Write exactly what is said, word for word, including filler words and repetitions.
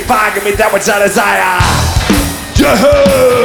fire, give me that which I desire. Yeah.